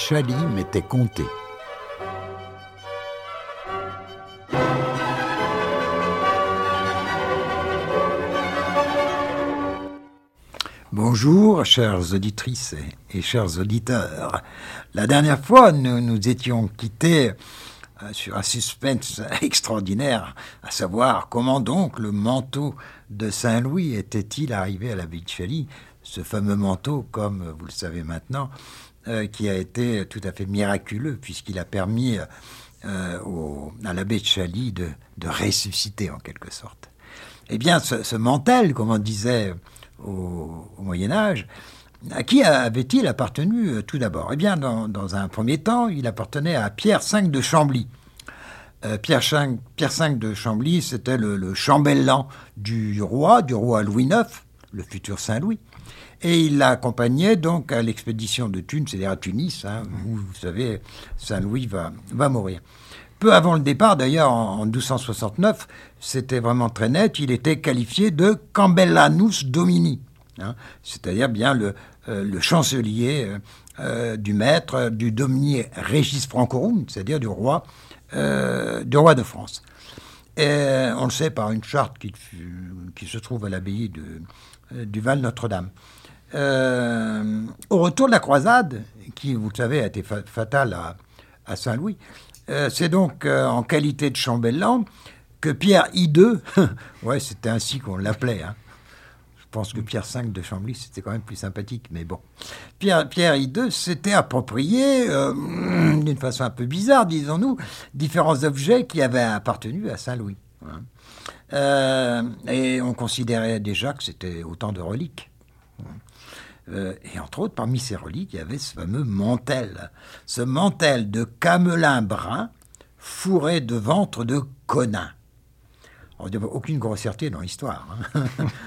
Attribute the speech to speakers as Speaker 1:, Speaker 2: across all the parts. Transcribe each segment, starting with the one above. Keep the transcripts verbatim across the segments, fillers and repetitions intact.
Speaker 1: Chaly m'était compté. Bonjour, chères auditrices et chers auditeurs. La dernière fois, nous nous étions quittés sur un suspense extraordinaire, à savoir comment donc le manteau de Saint-Louis était-il arrivé à l'abbaye de Chaly, ce fameux manteau, comme vous le savez maintenant, euh, qui a été tout à fait miraculeux, puisqu'il a permis euh, au, à l'abbaye de Chaly de, de ressusciter en quelque sorte. Eh bien, ce, ce mantel, comme on disait au, au Moyen-Âge, à qui avait-il appartenu euh, tout d'abord ? Eh bien, dans, dans un premier temps, il appartenait à Pierre cinq de Chambly. Euh, Pierre, cinq, Pierre cinq de Chambly, c'était le, le chambellan du roi, du roi Louis neuf, le futur Saint-Louis. Et il l'accompagnait donc à l'expédition de Thunes, c'est-à-dire à Tunis, hein, où, vous savez, Saint-Louis va, va mourir. Peu avant le départ, d'ailleurs, en, en douze cent soixante-neuf, c'était vraiment très net, il était qualifié de Cambellanus Domini, hein, c'est-à-dire bien le, euh, le chancelier euh, du maître, du Domini Regis Francorum, c'est-à-dire du roi, euh, du roi de France. Et on le sait par une charte qui, qui se trouve à l'abbaye de, euh, du Val Notre-Dame. Euh, au retour de la croisade, qui, vous le savez, a été fa- fatale à, à Saint-Louis, euh, c'est donc euh, en qualité de chambellan que Pierre Hideux, ouais, c'était ainsi qu'on l'appelait, hein. Je pense que Pierre cinq de Chambly, c'était quand même plus sympathique, mais bon. Pierre, Pierre Hideux s'était approprié, euh, d'une façon un peu bizarre, disons-nous, différents objets qui avaient appartenu à Saint-Louis, hein. Euh, et on considérait déjà que c'était autant de reliques. Euh, et entre autres, parmi ces reliques, il y avait ce fameux mantel. Ce mantel de camelin brun fourré de ventre de conin. Alors, il n'y a aucune grossièreté dans l'histoire, hein.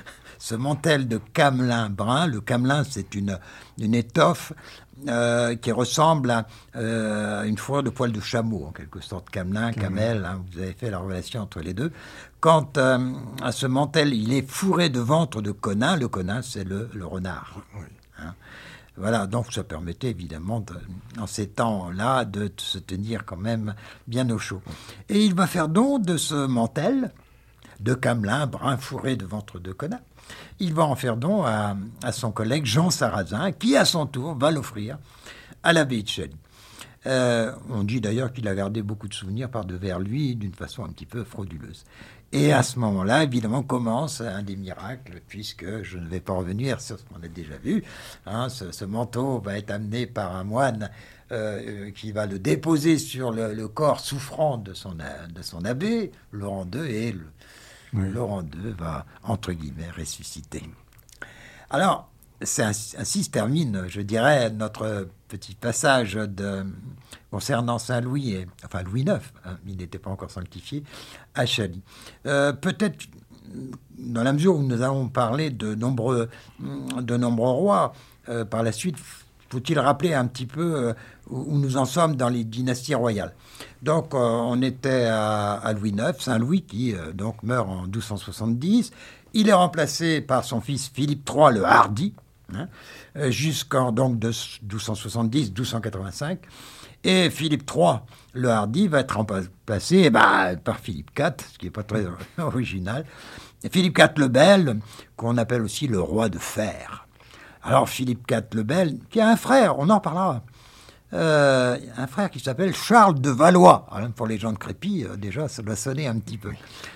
Speaker 1: Ce mantel de camelin brun, le camelin, c'est une, une étoffe euh, qui ressemble à euh, une fourrure de poil de chameau, en quelque sorte. Camelin, camel, hein, vous avez fait la relation entre les deux. Quant euh, à ce mantel, il est fourré de ventre de conin. Le conin, c'est le, le renard. Oui. Hein. Voilà, donc ça permettait évidemment, de, en ces temps-là, de se tenir quand même bien au chaud. Et il va faire don de ce mantel de camelin brun fourré de ventre de conin. Il va en faire don à, à son collègue Jean Sarrazin, qui à son tour va l'offrir à l'abbaye de Chaly. Euh, on dit d'ailleurs qu'il a gardé beaucoup de souvenirs par devers lui, d'une façon un petit peu frauduleuse. Et à ce moment-là, évidemment, commence un des miracles, puisque je ne vais pas revenir sur ce qu'on a déjà vu. Hein, ce, ce manteau va être amené par un moine euh, qui va le déposer sur le, le corps souffrant de son, de son abbé, Laurent deux, et le, oui. Laurent deux va, entre guillemets, ressusciter. Alors, c'est ainsi, ainsi se termine, je dirais, notre petit passage de, concernant Saint-Louis, et, enfin Louis neuf, hein, il n'était pas encore sanctifié, à Chaly. Euh, peut-être, dans la mesure où nous avons parlé de nombreux, de nombreux rois, euh, par la suite, faut-il rappeler un petit peu euh, où nous en sommes dans les dynasties royales. Donc, euh, on était à, à Louis neuf, Saint-Louis, qui euh, donc meurt en douze cent soixante-dix. Il est remplacé par son fils Philippe trois le Hardi, hein, jusqu'en donc de douze cent soixante-dix à douze cent quatre-vingt-cinq. Et Philippe trois le Hardi va être remplacé eh ben, par Philippe quatre, ce qui n'est pas très original. Et Philippe quatre le Bel, qu'on appelle aussi le roi de fer. Alors Philippe quatre le Bel, qui a un frère, on en parlera, euh, un frère qui s'appelle Charles de Valois. Alors, pour les gens de Crépy, euh, déjà, ça doit sonner un petit peu.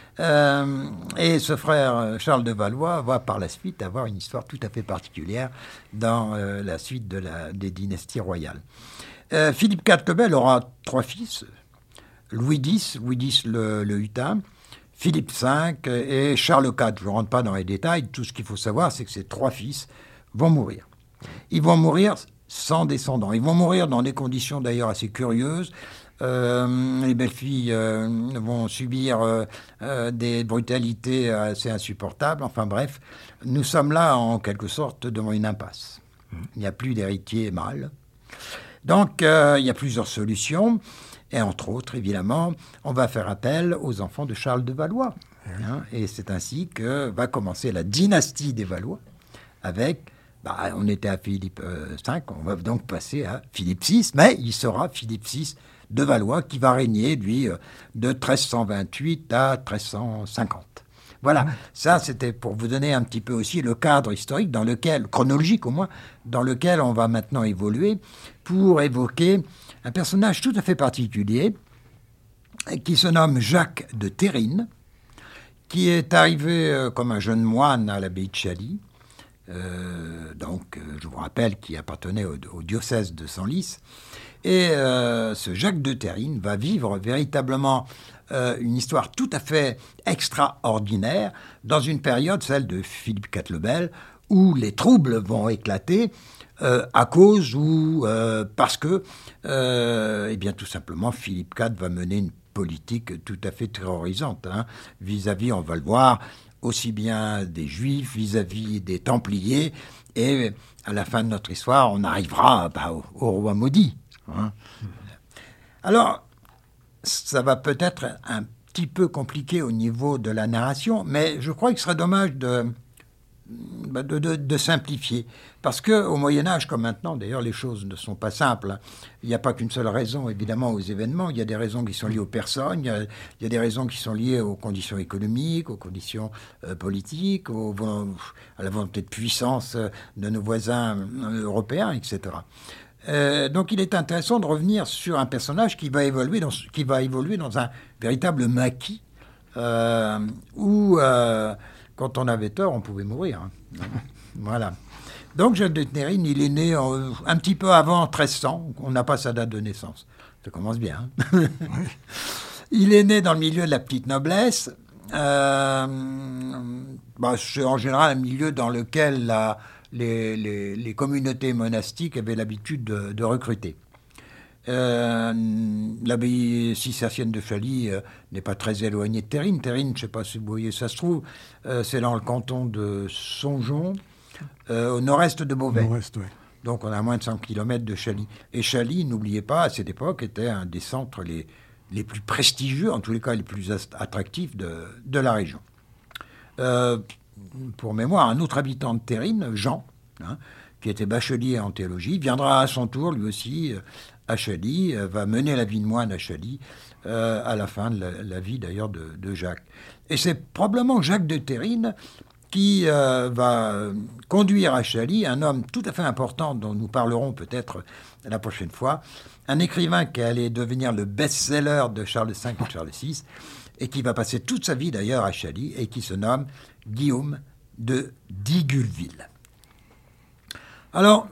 Speaker 1: Euh, et ce frère Charles de Valois va par la suite avoir une histoire tout à fait particulière dans euh, la suite de la, des dynasties royales. Euh, Philippe quatre le Bel aura trois fils, Louis dix, Louis dix le, le Hutin, Philippe cinq et Charles quatre. Je ne rentre pas dans les détails, tout ce qu'il faut savoir, c'est que ces trois fils vont mourir. Ils vont mourir sans descendants. Ils vont mourir dans des conditions d'ailleurs assez curieuses. Euh, les belles-filles euh, vont subir euh, euh, des brutalités assez insupportables. Enfin bref, nous sommes là en quelque sorte devant une impasse. Il n'y a plus d'héritier mâle. Donc euh, il y a plusieurs solutions. Et entre autres, évidemment, on va faire appel aux enfants de Charles de Valois. Hein, et c'est ainsi que va commencer la dynastie des Valois avec bah, on était à Philippe cinq, on va donc passer à Philippe six, mais il sera Philippe six de Valois qui va régner, lui, de treize cent vingt-huit à treize cent cinquante. Voilà, mmh. Ça c'était pour vous donner un petit peu aussi le cadre historique dans lequel, chronologique au moins, dans lequel on va maintenant évoluer pour évoquer un personnage tout à fait particulier qui se nomme Jacques de Térine, qui est arrivé euh, comme un jeune moine à l'abbaye de Chaly, euh, donc euh, je vous rappelle qu'il appartenait au, au diocèse de Senlis, et euh, ce Jacques de Térine va vivre véritablement euh, une histoire tout à fait extraordinaire dans une période, celle de Philippe quatre le Bel, où les troubles vont éclater euh, à cause ou euh, parce que, euh, eh bien tout simplement, Philippe quatre va mener une politique tout à fait terrorisante, hein, vis-à-vis, on va le voir, aussi bien des Juifs, vis-à-vis des Templiers, et à la fin de notre histoire, on arrivera bah, au, au roi maudit. Hein. Alors, ça va peut-être un petit peu compliqué au niveau de la narration, mais je crois qu'il serait dommage de... De, de, de simplifier. Parce qu'au Moyen-Âge, comme maintenant, d'ailleurs, les choses ne sont pas simples. Il n'y a pas qu'une seule raison, évidemment, aux événements. Il y a des raisons qui sont liées aux personnes, il y a, il y a des raisons qui sont liées aux conditions économiques, aux conditions euh, politiques, aux, à la volonté de puissance de nos voisins européens, et cetera. Euh, donc il est intéressant de revenir sur un personnage qui va évoluer dans, qui va évoluer dans un véritable maquis euh, où... Euh, quand on avait tort, on pouvait mourir. Hein. Voilà. Donc, Jacques de Térine, il est né en, un petit peu avant treize cents. On n'a pas sa date de naissance. Ça commence bien. Hein. Il est né dans le milieu de la petite noblesse. Euh, bah, c'est en général un milieu dans lequel la, les, les, les communautés monastiques avaient l'habitude de, de recruter. Euh, l'abbaye cistercienne de Chaly euh, n'est pas très éloignée de Térine. Térine, je ne sais pas si vous voyez, ça se trouve, euh, c'est dans le canton de Songeon, euh, au nord-est de Beauvais.
Speaker 2: Nord-est, oui.
Speaker 1: Donc on a moins de cent kilomètres de Chaly. Et Chaly, n'oubliez pas, à cette époque, était un des centres les, les plus prestigieux, en tous les cas les plus attractifs de, de la région. Euh, pour mémoire, un autre habitant de Térine, Jean, hein, qui était bachelier en théologie, viendra à son tour, lui aussi, euh, à Chaly, euh, va mener la vie de moine à Chaly, euh, à la fin de la, la vie d'ailleurs de, de Jacques. Et c'est probablement Jacques de Térine qui euh, va conduire à Chaly un homme tout à fait important dont nous parlerons peut-être la prochaine fois, un écrivain qui allait devenir le best-seller de Charles cinq et Charles six, et qui va passer toute sa vie d'ailleurs à Chaly, et qui se nomme Guillaume de Digulville. Alors,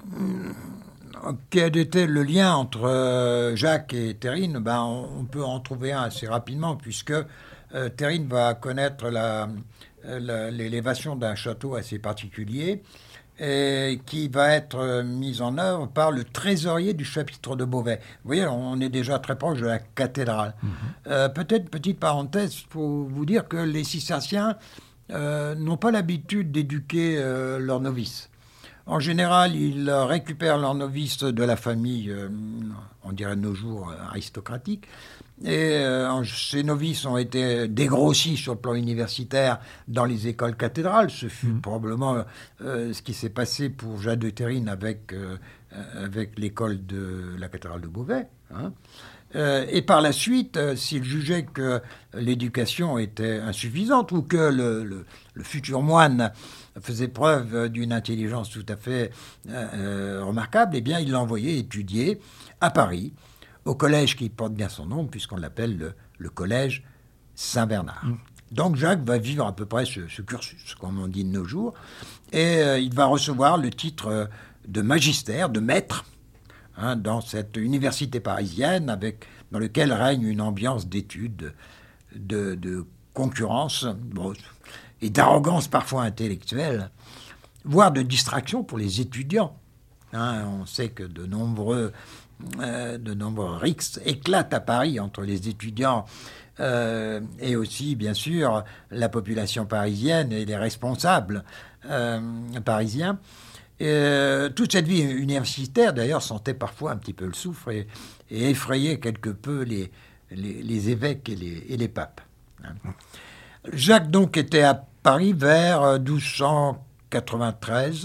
Speaker 1: quel était le lien entre Jacques et Térine? Ben, on peut en trouver un assez rapidement, puisque euh, Térine va connaître la, la, l'élévation d'un château assez particulier, et qui va être mis en œuvre par le trésorier du chapitre de Beauvais. Vous voyez, on est déjà très proche de la cathédrale. Mmh. Euh, peut-être, petite parenthèse, pour vous dire que les cisterciens euh, n'ont pas l'habitude d'éduquer euh, leurs novices. En général, ils récupèrent leurs novices de la famille, euh, on dirait de nos jours, aristocratique. Et euh, ces novices ont été dégrossis sur le plan universitaire dans les écoles cathédrales. Ce fut mmh. probablement euh, ce qui s'est passé pour Jacques de Térine avec, euh, avec l'école de la cathédrale de Beauvais. Hein. Euh, et par la suite, euh, s'il jugeait que l'éducation était insuffisante ou que le, le, le futur moine faisait preuve d'une intelligence tout à fait euh, remarquable, eh bien, il l'envoyait étudier à Paris, au collège qui porte bien son nom, puisqu'on l'appelle le, le collège Saint-Bernard. Mmh. Donc Jacques va vivre à peu près ce, ce cursus, comme on dit de nos jours, et euh, il va recevoir le titre de magistère, de maître, hein, dans cette université parisienne, avec, dans laquelle règne une ambiance d'études, de, de concurrence, bon, et d'arrogance parfois intellectuelle, voire de distraction pour les étudiants. Hein, on sait que de nombreux, euh, de nombreux rixes éclatent à Paris entre les étudiants euh, et aussi, bien sûr, la population parisienne et les responsables euh, parisiens. Et, euh, toute cette vie universitaire, d'ailleurs, sentait parfois un petit peu le soufre et, et effrayait quelque peu les, les, les évêques et les, et les papes. Hein. Jacques, donc, était à Paris vers douze cent quatre-vingt-treize,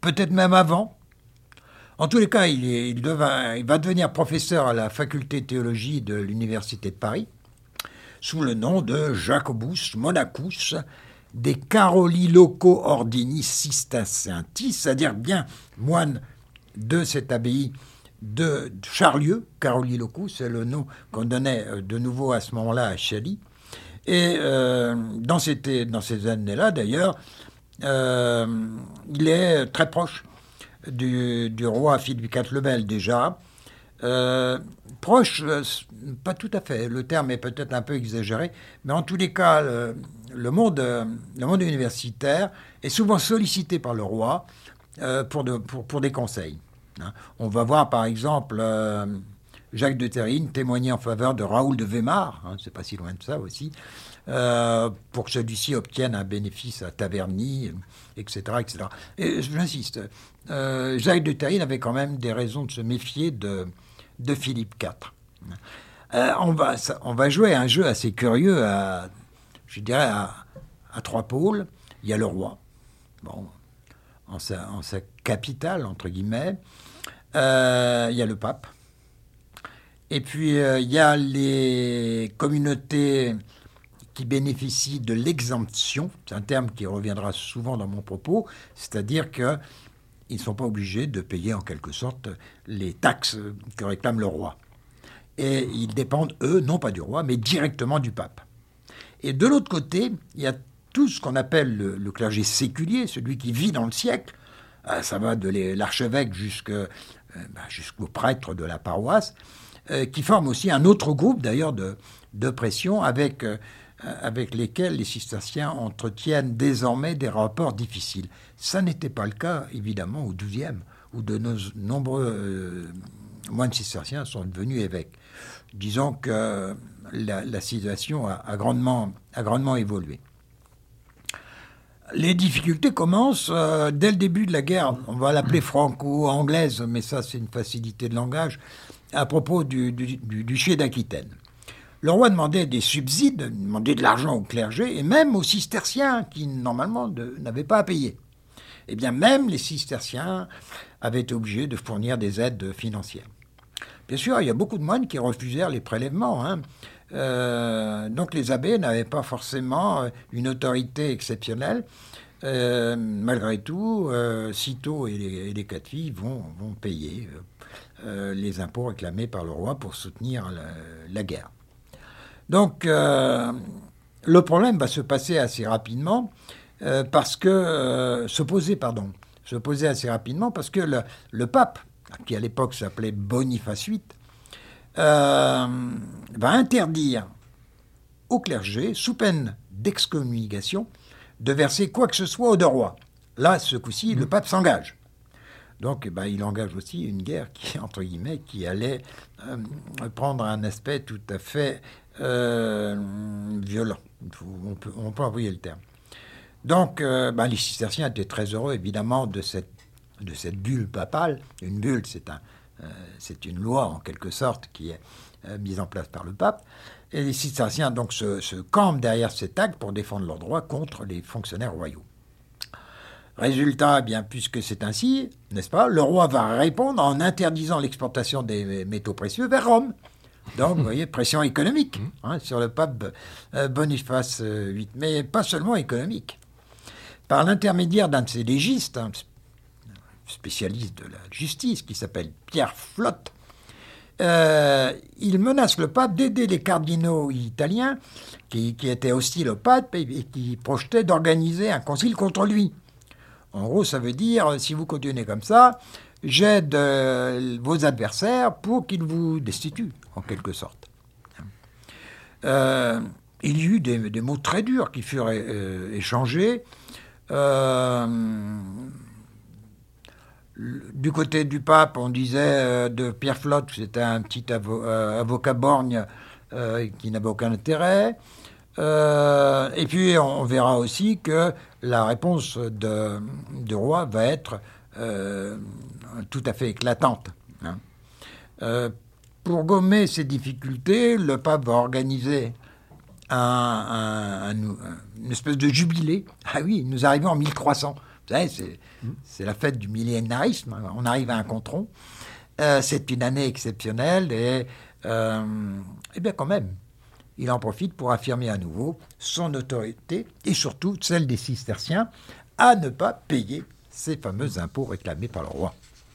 Speaker 1: peut-être même avant. En tous les cas, il, est, il, devint, il va devenir professeur à la faculté de théologie de l'Université de Paris, sous le nom de Jacobus Monachus de Caroli Loco Ordini Cistercientis, c'est-à-dire bien moine de cette abbaye de Charlieu. Caroli Loco, c'est le nom qu'on donnait de nouveau à ce moment-là à Chailly. Et euh, dans, cette, dans ces années-là, d'ailleurs, euh, il est très proche du, du roi Philippe quatre le Bel, déjà. Euh, proche, euh, pas tout à fait, le terme est peut-être un peu exagéré, mais en tous les cas, le, le, monde, euh, le monde universitaire est souvent sollicité par le roi euh, pour, de, pour, pour des conseils. Hein. On va voir par exemple euh, Jacques de Terrine témoigner en faveur de Raoul de Weimar, hein, c'est pas si loin de ça aussi, euh, pour que celui-ci obtienne un bénéfice à Taverny, et cetera, et cetera. Et j'insiste, euh, Jacques de Terrine avait quand même des raisons de se méfier de, de Philippe quatre. Euh, on, va, on va jouer un jeu assez curieux, à, je dirais, à, à trois pôles. Il y a le roi, bon, en sa, en sa capitale, entre guillemets. Euh, il y a le pape. Et puis, euh, il y a les communautés qui bénéficient de l'exemption. C'est un terme qui reviendra souvent dans mon propos, c'est-à-dire qu'ils ne sont pas obligés de payer en quelque sorte les taxes que réclame le roi. Et ils dépendent, eux, non pas du roi, mais directement du pape. Et de l'autre côté, il y a tout ce qu'on appelle le, le clergé séculier, celui qui vit dans le siècle. Ça va de l'archevêque jusqu'au prêtre de la paroisse, qui forme aussi un autre groupe, d'ailleurs, de, de pression avec... avec lesquels les cisterciens entretiennent désormais des rapports difficiles. Ça n'était pas le cas, évidemment, au douzième, où de nos nombreux euh, moines cisterciens sont devenus évêques. Disons que la, la situation a, a, grandement, a grandement évolué. Les difficultés commencent euh, dès le début de la guerre. On va l'appeler franco-anglaise, mais ça, c'est une facilité de langage, à propos du, du, du duché d'Aquitaine. Le roi demandait des subsides, demandait de l'argent au clergé, et même aux cisterciens, qui normalement n'avaient pas à payer. Eh bien, même les cisterciens avaient été obligés de fournir des aides financières. Bien sûr, il y a beaucoup de moines qui refusèrent les prélèvements. Hein. Euh, donc les abbés n'avaient pas forcément une autorité exceptionnelle. Euh, malgré tout, euh, Cîteaux et les, et les quatre filles vont, vont payer euh, les impôts réclamés par le roi pour soutenir la, la guerre. Donc, euh, le problème va se passer assez rapidement euh, parce que euh, se poser, pardon, se poser assez rapidement parce que le, le pape, qui à l'époque s'appelait Boniface huit, euh, va interdire au clergé, sous peine d'excommunication, de verser quoi que ce soit aux deux rois. Là, ce coup-ci, mmh. le pape s'engage. Donc, eh ben, il engage aussi une guerre qui, entre guillemets, qui allait euh, prendre un aspect tout à fait euh, violent. On peut, on peut envoyer le terme. Donc, euh, ben, les cisterciens étaient très heureux, évidemment, de cette, de cette bulle papale. Une bulle, c'est un, euh, c'est une loi, en quelque sorte, qui est euh, mise en place par le pape. Et les cisterciens, donc, se, se campent derrière cet acte pour défendre leurs droits contre les fonctionnaires royaux. Résultat, eh bien, puisque c'est ainsi, n'est-ce pas, le roi va répondre en interdisant l'exportation des métaux précieux vers Rome. Donc, vous voyez, pression économique hein, sur le pape euh, Boniface huit, mais pas seulement économique. Par l'intermédiaire d'un de ses légistes, un spécialiste de la justice, qui s'appelle Pierre Flotte, euh, il menace le pape d'aider les cardinaux italiens qui, qui étaient hostiles au pape et, et qui projetaient d'organiser un concile contre lui. En gros, ça veut dire, si vous continuez comme ça, j'aide euh, vos adversaires pour qu'ils vous destituent, en quelque sorte. Euh, il y eut des, des mots très durs qui furent euh, échangés. Euh, du côté du pape, on disait euh, de Pierre Flotte que c'était un petit avo- euh, avocat borgne euh, qui n'avait aucun intérêt. Euh, et puis, on verra aussi que la réponse de, du roi va être euh, tout à fait éclatante. Hein. Euh, pour gommer ces difficultés, le pape va organiser un, un, un, une espèce de jubilé. Ah oui, nous arrivons en mille trois cents. Vous savez, c'est, c'est la fête du millénarisme. On arrive à un contron. Euh, c'est une année exceptionnelle et, euh, eh bien, quand même, il en profite pour affirmer à nouveau son autorité et surtout celle des cisterciens à ne pas payer ces fameux impôts réclamés par le roi.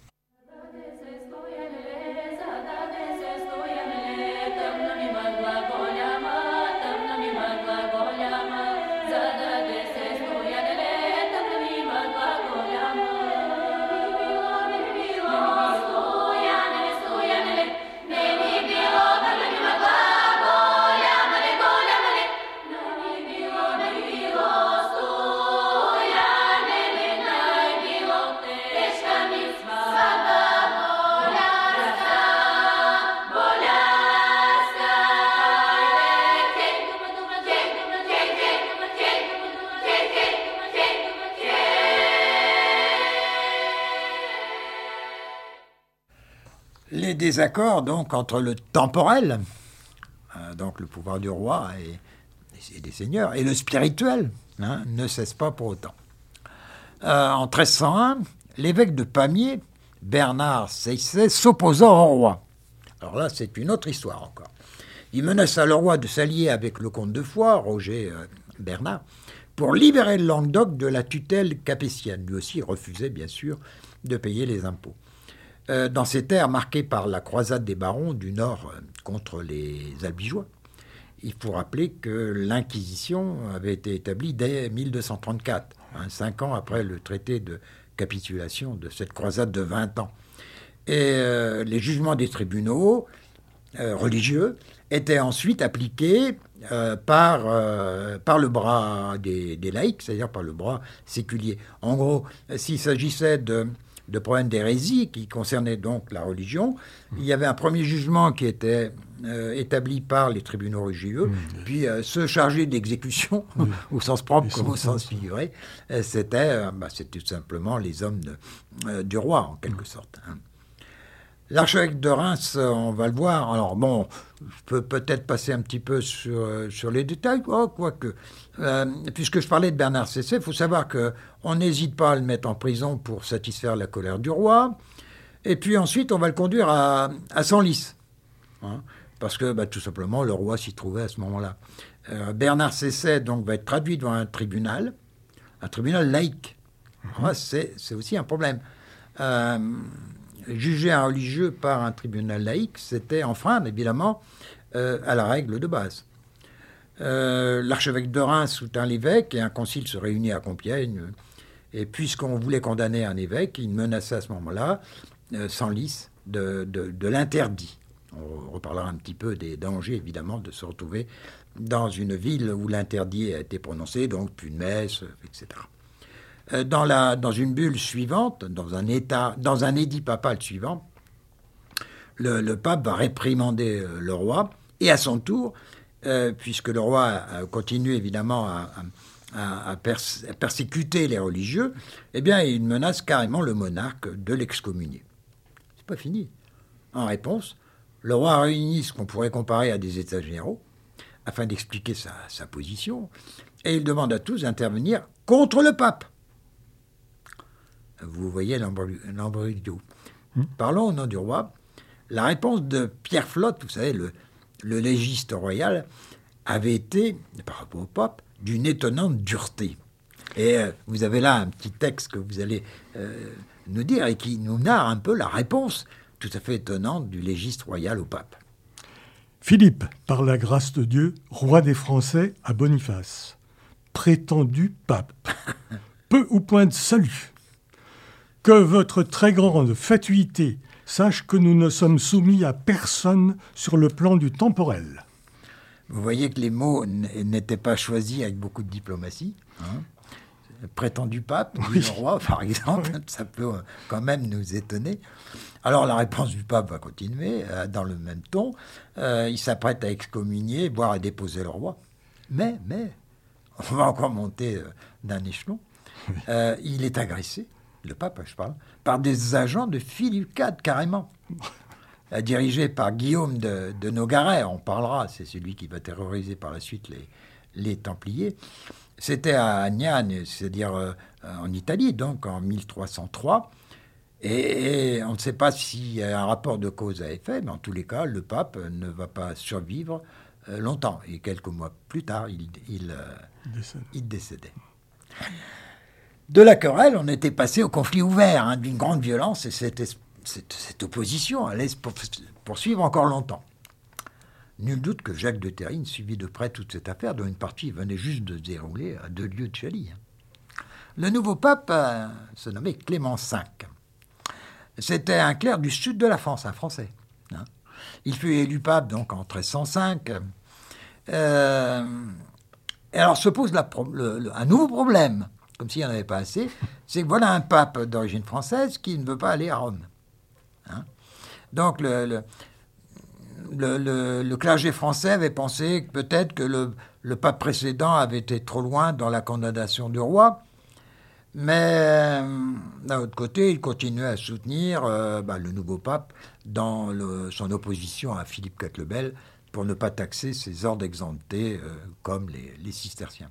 Speaker 1: Les désaccords donc entre le temporel, euh, donc le pouvoir du roi et, et des seigneurs, et le spirituel hein, ne cessent pas pour autant. Euh, en treize cent un, l'évêque de Pamiers, Bernard Seisset, s'opposa au roi. Alors là, c'est une autre histoire encore. Il menaça le roi de s'allier avec le comte de Foix, Roger euh, Bernard, pour libérer le Languedoc de la tutelle capétienne. Lui aussi refusait bien sûr de payer les impôts. Dans ces terres marquées par la croisade des barons du Nord contre les Albigeois, il faut rappeler que l'Inquisition avait été établie dès mille deux cent trente-quatre, hein, cinq ans après le traité de capitulation de cette croisade de vingt ans. Et euh, les jugements des tribunaux euh, religieux étaient ensuite appliqués euh, par, euh, par le bras des, des laïcs, c'est-à-dire par le bras séculier. En gros, s'il s'agissait de... de problèmes d'hérésie qui concernaient donc la religion. Il y avait un premier jugement qui était euh, établi par les tribunaux religieux, mmh. puis euh, ceux chargés d'exécution, mmh. au sens propre comme au sens figuré, euh, c'était, euh, bah, c'était tout simplement les hommes de, euh, du roi, en quelque mmh. sorte. Hein. L'archevêque de Reims, on va le voir. Alors bon, je peux peut-être passer un petit peu sur, sur les détails, oh, quoique. Euh, puisque je parlais de Bernard Seisset, il faut savoir qu'on n'hésite pas à le mettre en prison pour satisfaire la colère du roi. Et puis ensuite, on va le conduire à, à Senlis. Hein, parce que bah, tout simplement, le roi s'y trouvait à ce moment-là. Euh, Bernard Seisset donc, va être traduit devant un tribunal, un tribunal laïque. Mmh. Ouais, c'est, c'est aussi un problème. Euh, Juger un religieux par un tribunal laïque, c'était enfreindre, évidemment, euh, à la règle de base. Euh, l'archevêque de Reims soutint l'évêque et un concile se réunit à Compiègne. Et puisqu'on voulait condamner un évêque, il menaçait à ce moment-là, euh, Senlis, de, de, de l'interdit. On reparlera un petit peu des dangers, évidemment, de se retrouver dans une ville où l'interdit a été prononcé, donc plus de messe, et cetera. Dans, la, dans une bulle suivante, dans un, état, dans un édit papal suivant, le, le pape va réprimander le roi, et à son tour, euh, puisque le roi a continué évidemment à, à, à, pers, à persécuter les religieux, eh bien il menace carrément le monarque de l'excommunier. C'est pas fini. En réponse, le roi réunit ce qu'on pourrait comparer à des états généraux, afin d'expliquer sa, sa position, et il demande à tous d'intervenir contre le pape. Vous voyez l'embroglio. Mmh. Parlons au nom du roi. La réponse de Pierre Flotte, vous savez, le, le légiste royal, avait été, par rapport au pape, d'une étonnante dureté. Et euh, vous avez là un petit texte que vous allez euh, nous dire et qui nous narre un peu la réponse tout à fait étonnante du légiste royal au pape.
Speaker 2: Philippe, par la grâce de Dieu, roi des Français à Boniface, prétendu pape, peu ou point de salut. Que votre très grande fatuité sache que nous ne sommes soumis à personne sur le plan du temporel.
Speaker 1: Vous voyez que les mots n'étaient pas choisis avec beaucoup de diplomatie. Hein. Prétendu pape, oui. Le roi, par exemple, oui. Ça peut quand même nous étonner. Alors la réponse du pape va continuer euh, dans le même ton. Euh, il s'apprête à excommunier, voire à déposer le roi. Mais, mais, on va encore monter euh, d'un échelon. Oui. Euh, il est agressé. Le pape, je parle, par des agents de Philippe quatre, carrément. Dirigé par Guillaume de, de Nogaret, on parlera, c'est celui qui va terroriser par la suite les, les Templiers. C'était à Agnane, c'est-à-dire euh, en Italie, donc en mille trois cent trois. Et, et on ne sait pas s'il y a un rapport de cause à effet, mais en tous les cas, le pape ne va pas survivre euh, longtemps. Et quelques mois plus tard, il, il, euh, il décédait. De la querelle, on était passé au conflit ouvert, hein, d'une grande violence, et cette, cette, cette opposition allait se poursuivre encore longtemps. Nul doute que Jacques de Terrine suivit de près toute cette affaire, dont une partie venait juste de se dérouler à deux lieues de Chailly. Le nouveau pape euh, se nommait Clément cinq. C'était un clerc du sud de la France, un Français. Hein. Il fut élu pape donc en treize cent cinq. Euh, et alors se pose la, le, le, un nouveau problème, comme s'il n'y en avait pas assez, c'est que voilà un pape d'origine française qui ne veut pas aller à Rome. Hein. Donc le, le, le, le, le clergé français avait pensé que peut-être que le, le pape précédent avait été trop loin dans la condamnation du roi. Mais d'un autre côté, il continuait à soutenir euh, bah, le nouveau pape dans le, son opposition à Philippe quatre le Bel pour ne pas taxer ses ordres exemptés euh, comme les, les cisterciens.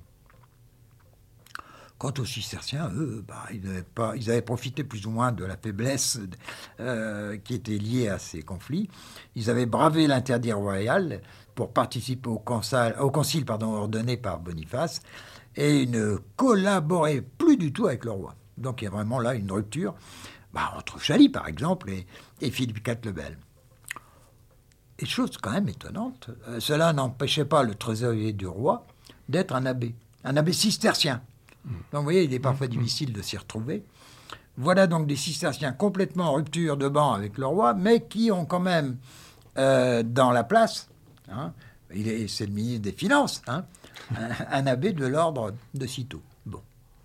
Speaker 1: Quant aux cisterciens, eux, bah, ils, avaient pas, ils avaient profité plus ou moins de la faiblesse euh, qui était liée à ces conflits. Ils avaient bravé l'interdit royal pour participer au, concile, au concile pardon, ordonné par Boniface, et ils ne collaboraient plus du tout avec le roi. Donc il y a vraiment là une rupture bah, entre Chailly, par exemple, et, et Philippe quatre le Bel. Et chose quand même étonnante, euh, cela n'empêchait pas le trésorier du roi d'être un abbé, un abbé cistercien. Donc vous voyez, il est parfois difficile de s'y retrouver. Voilà donc des cisterciens complètement en rupture de banc avec le roi, mais qui ont quand même euh, dans la place, hein, il est, c'est le ministre des Finances, hein, un abbé de l'ordre de Cîteaux. Bon.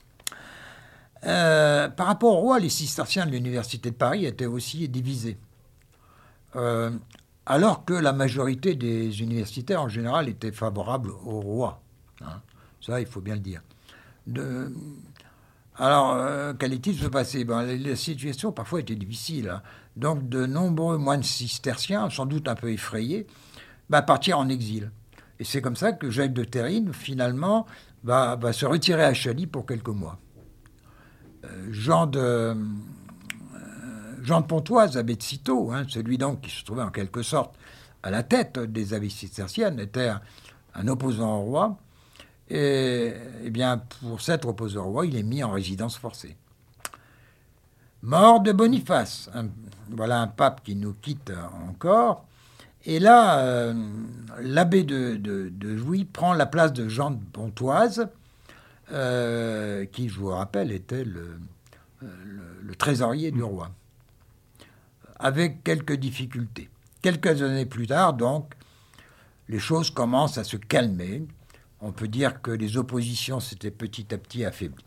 Speaker 1: Euh, par rapport au roi, les cisterciens de l'Université de Paris étaient aussi divisés. Euh, alors que la majorité des universitaires, en général, étaient favorables au roi. Hein. Ça, il faut bien le dire. De... Alors, euh, qu'allait-il se passer? Ben, la, la situation, parfois, était difficile. Hein. Donc, de nombreux moines cisterciens, sans doute un peu effrayés, ben, partirent en exil. Et c'est comme ça que Jacques de Terrine, finalement, va, va se retirer à Chailly pour quelques mois. Euh, Jean, de, euh, Jean de Pontoise, abbé de Cîteaux, hein, celui donc qui se trouvait en quelque sorte à la tête des abbés cisterciennes, était un, un opposant au roi. Et, et bien, pour s'être opposé au roi, il est mis en résidence forcée. Mort de Boniface. Un, voilà un pape qui nous quitte encore. Et là, euh, l'abbé de, de, de Jouy prend la place de Jean de Pontoise, euh, qui, je vous rappelle, était le, le, le trésorier du roi, avec quelques difficultés. Quelques années plus tard, donc, les choses commencent à se calmer. On peut dire que les oppositions s'étaient petit à petit affaiblies.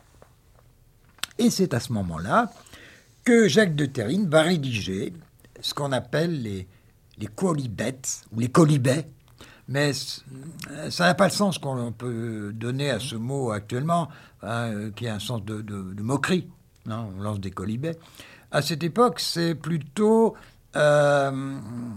Speaker 1: Et c'est à ce moment-là que Jacques de Terrine va rédiger ce qu'on appelle les les quolibets, ou les colibets, mais ça n'a pas le sens qu'on peut donner à ce mot actuellement, hein, qui a un sens de, de, de moquerie. Hein, on lance des colibets. À cette époque, c'est plutôt euh,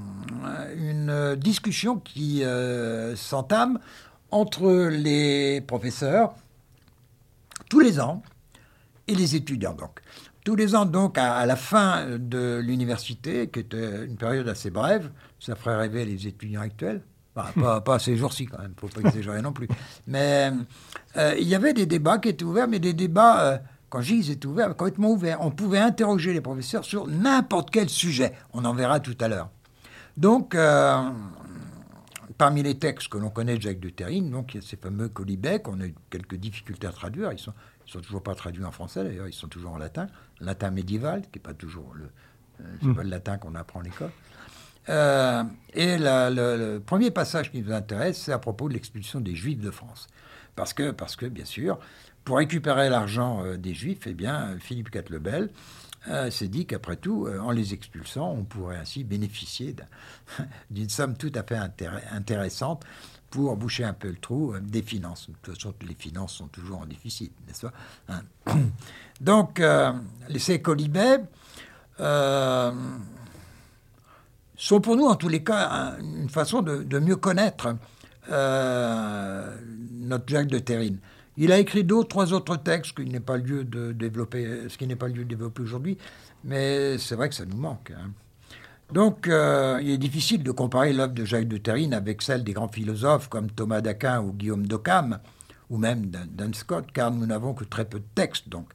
Speaker 1: une discussion qui euh, s'entame entre les professeurs, tous les ans, et les étudiants, donc. Tous les ans, donc, à, à la fin de l'université, qui était une période assez brève, ça ferait rêver les étudiants actuels. Enfin, pas, pas ces jours-ci, quand même, il ne faut pas exagérer non plus. Mais euh, il y avait des débats qui étaient ouverts, mais des débats, euh, quand je dis ils étaient ouverts, complètement ouverts. On pouvait interroger les professeurs sur n'importe quel sujet. On en verra tout à l'heure. Donc, euh, parmi les textes que l'on connaît de Jacques de Terrine, donc, il y a ces fameux colibets qu'on a eu quelques difficultés à traduire. Ils sont... Ils ne sont toujours pas traduits en français, d'ailleurs, ils sont toujours en latin. Latin médiéval, qui n'est pas toujours le, euh, c'est mmh. pas le latin qu'on apprend à l'école. Euh, et la, le, le premier passage qui nous intéresse, c'est à propos de l'expulsion des Juifs de France. Parce que, parce que bien sûr, pour récupérer l'argent euh, des Juifs, eh bien, Philippe quatre le Bel euh, s'est dit qu'après tout, euh, en les expulsant, on pourrait ainsi bénéficier d'un, d'une somme tout à fait intéress- intéressante pour boucher un peu le trou euh, des finances. De toute façon, les finances sont toujours en déficit, n'est-ce pas, hein? Donc, euh, ces colibets euh, sont pour nous, en tous les cas, un, une façon de, de mieux connaître euh, notre Jacques de Terrine. Il a écrit d'autres, trois autres textes, ce qui n'est pas lieu de développer, ce qui n'est pas lieu de développer aujourd'hui, mais c'est vrai que ça nous manque. Hein. Donc, euh, il est difficile de comparer l'œuvre de Jacques de Terrine avec celle des grands philosophes comme Thomas d'Aquin ou Guillaume d'Occam, ou même Duns Scott, car nous n'avons que très peu de textes. Donc,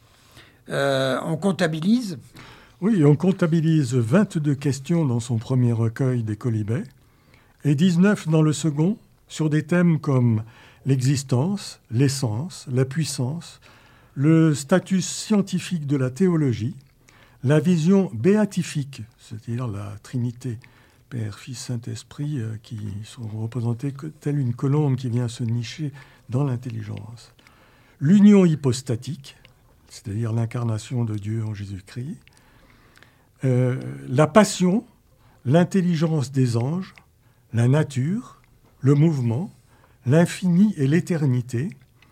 Speaker 1: euh, on comptabilise.
Speaker 2: Oui, on comptabilise vingt-deux questions dans son premier recueil des Quolibets et dix-neuf dans le second, sur des thèmes comme l'existence, l'essence, la puissance, le statut scientifique de la théologie, la vision béatifique, c'est-à-dire la Trinité, Père, Fils, Saint-Esprit, euh, qui sont représentés telle une colombe qui vient se nicher dans l'intelligence. L'union hypostatique, c'est-à-dire l'incarnation de Dieu en Jésus-Christ. Euh, la passion, l'intelligence des anges, la nature, le mouvement, l'infini et l'éternité,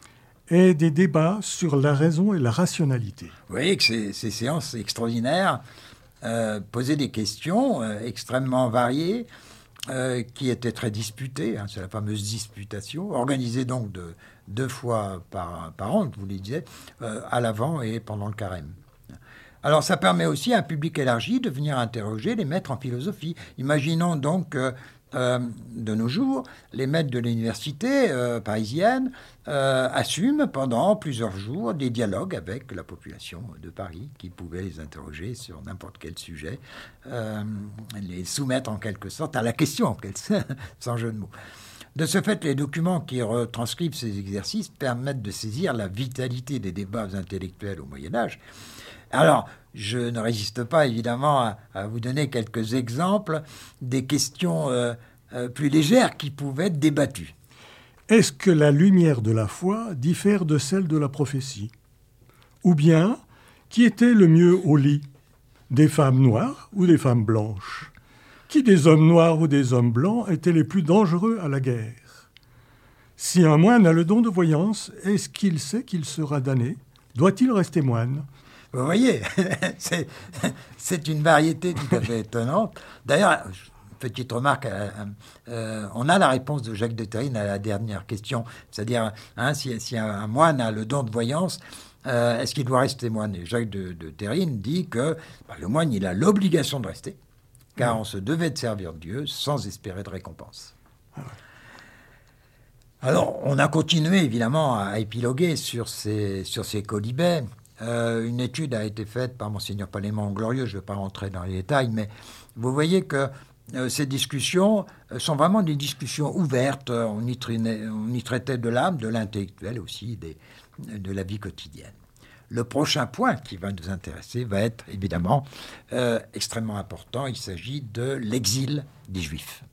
Speaker 2: et des débats sur la raison et la rationalité.
Speaker 1: Vous voyez que ces, ces séances extraordinaires euh, posaient des questions euh, extrêmement variées, euh, qui étaient très disputées, hein, c'est la fameuse disputation, organisée donc de, deux fois par, par an, je vous le disais, euh, à l'avant et pendant le carême. Alors ça permet aussi à un public élargi de venir interroger les maîtres en philosophie. Imaginons donc euh, euh, de nos jours, les maîtres de l'université euh, parisienne euh, assument pendant plusieurs jours des dialogues avec la population de Paris qui pouvait les interroger sur n'importe quel sujet, euh, les soumettre en quelque sorte à la question, sans jeu de mots. De ce fait, les documents qui retranscrivent ces exercices permettent de saisir la vitalité des débats intellectuels au Moyen-Âge. Alors, je ne résiste pas évidemment à, à vous donner quelques exemples des questions euh, euh, plus légères qui pouvaient être débattues.
Speaker 2: Est-ce que la lumière de la foi diffère de celle de la prophétie ? Ou bien, qui était le mieux au lit ? Des femmes noires ou des femmes blanches ? Qui des hommes noirs ou des hommes blancs étaient les plus dangereux à la guerre ? Si un moine a le don de voyance, est-ce qu'il sait qu'il sera damné ? Doit-il rester moine ?
Speaker 1: Vous voyez, c'est, c'est une variété tout à fait étonnante. D'ailleurs, petite remarque, euh, euh, on a la réponse de Jacques de Terrine à la dernière question, c'est-à-dire hein, si, si un moine a le don de voyance, euh, est-ce qu'il doit rester moine ? Et Jacques de, de Terrine dit que bah, le moine, il a l'obligation de rester, car on se devait de servir Dieu sans espérer de récompense. Alors, on a continué évidemment à épiloguer sur ces, sur ces quolibets. Euh, une étude a été faite par Monseigneur Palément-Glorieux, je ne vais pas rentrer dans les détails, mais vous voyez que euh, ces discussions euh, sont vraiment des discussions ouvertes. On y, traînait, on y traitait de l'âme, de l'intellectuel aussi, des, de la vie quotidienne. Le prochain point qui va nous intéresser va être évidemment euh, extrêmement important. Il s'agit de l'exil des Juifs.